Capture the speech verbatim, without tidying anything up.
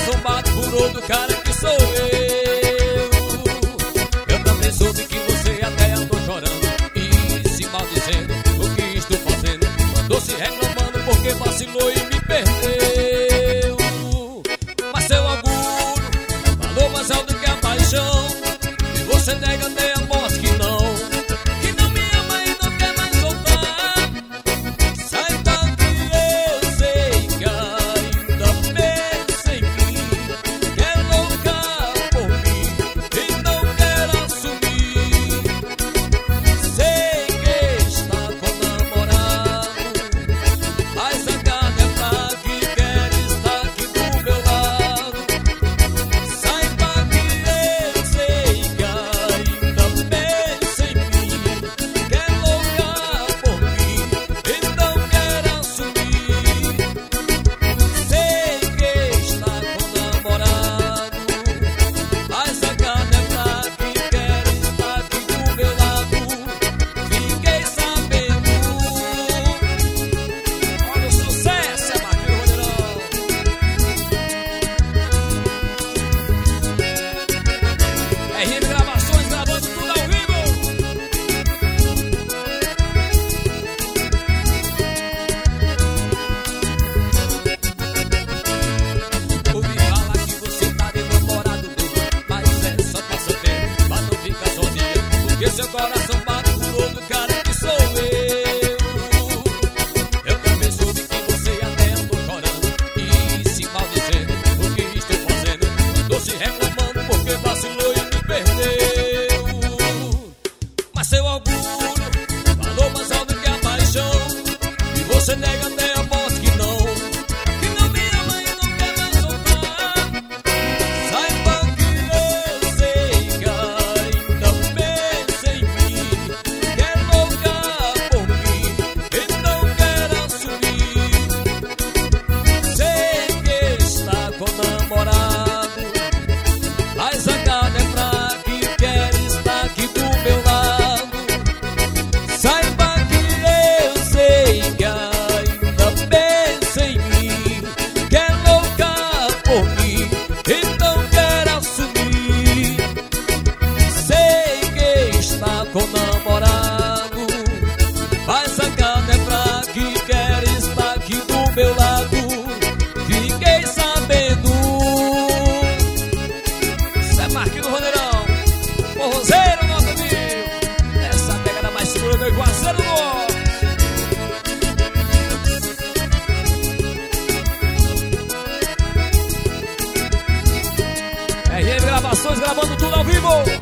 coração bate por outro cara que sou eu. Eu também soube que você até andou chorando e se maldizendo o que estou fazendo. Andou se reclamando porque vacilou e me perdeu. Mas seu orgulho falou mais alto que a paixão, e você nega até a morte que não, que não me ama e não quer mais voltar. Saiba que eu sei que ainda pensa em mim, que é louca por mim e não quer assumir. Sei que está com namorado, mas a cara é fraca e quer estar aqui do meu lado. Saiba que eu sei que ainda pensa em mim, que é louca por mim e não quer assumir. Sei que está com namorado, mas a cara é fraca e quer estar aqui do meu lado. Fiquei sabendo. Olha o sucesso, é Marquinhos Rodeirão. R M Gravações gravando tudo ao vivo. Ouvi falar que você tá de namorado dele, mas é só passatempo, mas não fica sozinha, porque seu coração bate por outro cara que sou eu. Eu também soube que você até andou chorando e se maldizendo o que estou fazendo. Andou se reclamando porque vacilou e me perdeu. Mas seu orgulho falou mais alto que a paixão, e você nega até a morte que não, que não me ama e não quer mais voltar. Saiba que eu sei que ainda pensa em mim, que é louca por mim e não quer assumir. Sei que está com namorado, mas a cara é fraca e quer estar aqui do meu lado. Saiba que eu sei que ainda pensa em mim, que é louca por mim e não quer assumir. Sei que está com namorado, mas a cara é fraca e quer estar aqui do meu lado. Fiquei sabendo. Isso é Marquinhos Rodeirão, forrozeiro, nota mil. Essa pegada mais segura do Iguaceiro Norte. R M Gravações gravando tudo ao vivo.